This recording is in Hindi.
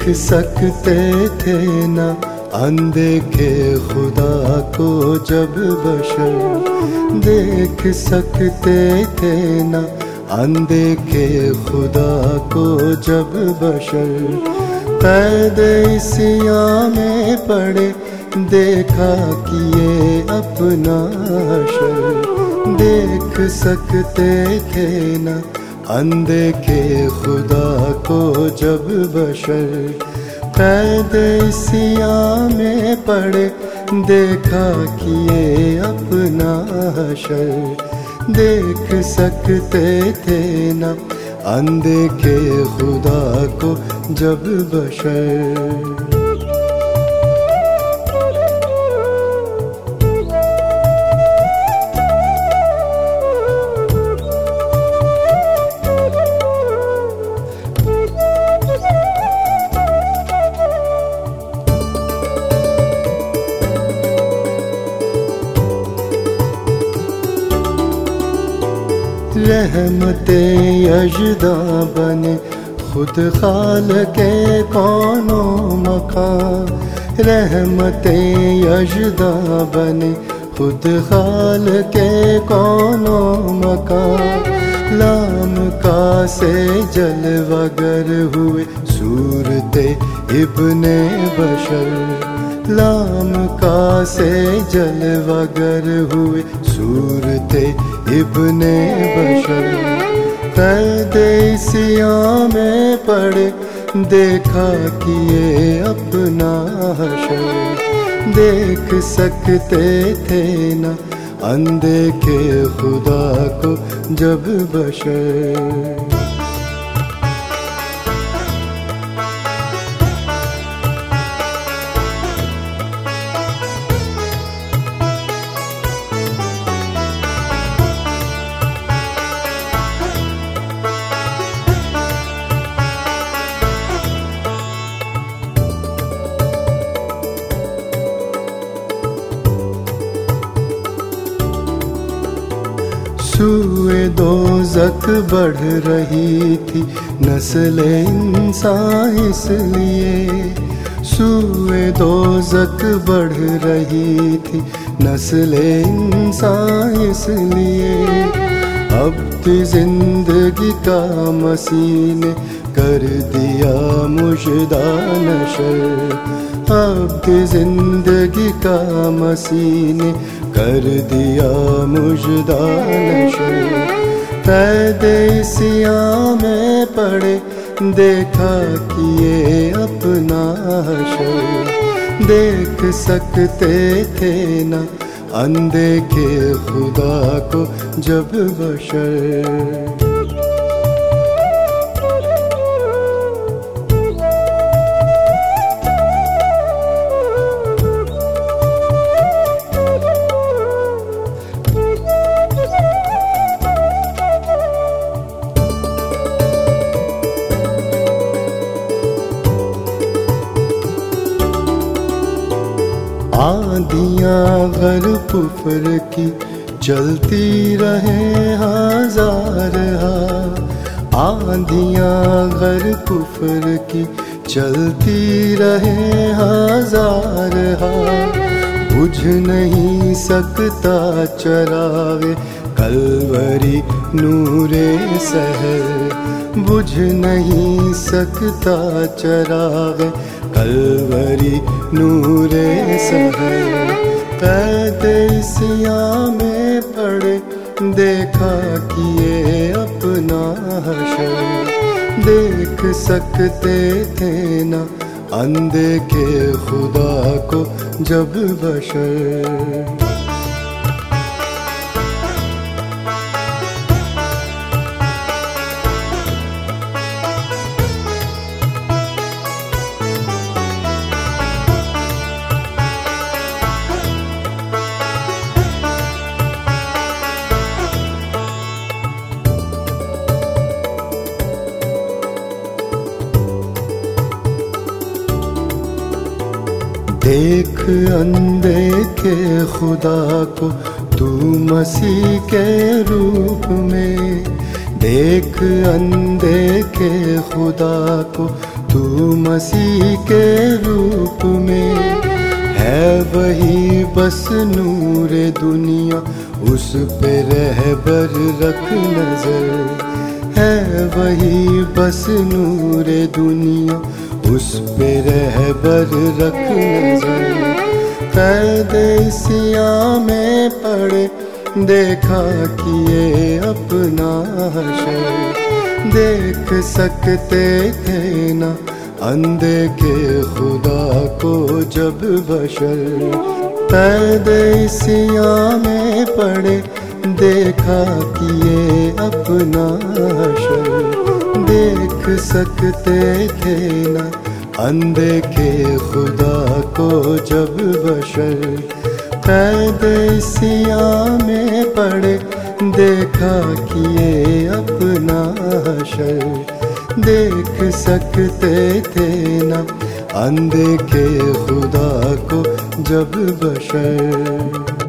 देख सकते थे ना अनदेखे खुदा को जब बशर, देख सकते थे ना अनदेखे खुदा को जब बशर। कैद इसिया में पड़े देखा कि ये अपना हशर, देख सकते थे ना अनदेखे खुदा को जब बशर। कैद इसिया में पड़े देखा कि ये अपना हशर, देख सकते थे ना अनदेखे खुदा को जब बशर। रहमते यजदा बने खुद खालके कौनो मकान, रहमते यजदा बने खुद खालके कौनो मकान। लाम का से जलवागर हुए सूरते इब्ने बशर, लाम का से जलवागर हुए सूरते इब्ने बशर। कैद इसिया में पड़े देखा कि ये अपना हशर, देख सकते थे ना अनदेखे खुदा को जब बशर। सूए दोज़ख बढ़ रही थी नस्ल इंसान इसलिए, सूए दोज़ख बढ़ रही थी नस्ल इंसान इसलिए। अब जिंदगी का मसीह ने कर दिया मुजदा नशर, अब जिंदगी का मसीह ने कर दिया मुजदा नशर। कैद इसिया में पड़े देखा कि ये अपना हशर, देख सकते थे ना अनदेखे खुदा को जब बशर। आंधियाँ गर कुफ्र की चलती रहे हजार हा, आंधियाँ गर कुफ्र की चलती रहे हजार हा। बुझ नहीं सकता चरागे कलवरी नूरे सहर, बुझ नहीं सकता चरागे कलवरी नूरे सहर। कैद इसिया में पड़े देखा कि ये अपना हशर, देख सकते थे ना अनदेखे खुदा को जब बशर। देख अनदेखे खुदा को तू मसीह के रूप में, देख अनदेखे खुदा को तू मसीह के रूप में। है वही बस नूर दुनिया, उस पे रहबर रख नजर। है वही बस नूर दुनिया, उस पे रहबर रख नजर। कैद सियाह में पड़े देखा कि ये अपना हशर। देख सकते थे ना अनदेखे खुदा को जब बशर। कैद सियाह में पड़े देखा कि ये अपना हशर। देख सकते थे ना अनदेखे खुदा को जब बशर। कैद सियाह में पड़े देखा कि ये अपना हशर। देख सकते थे ना अनदेखे खुदा को जब बशर।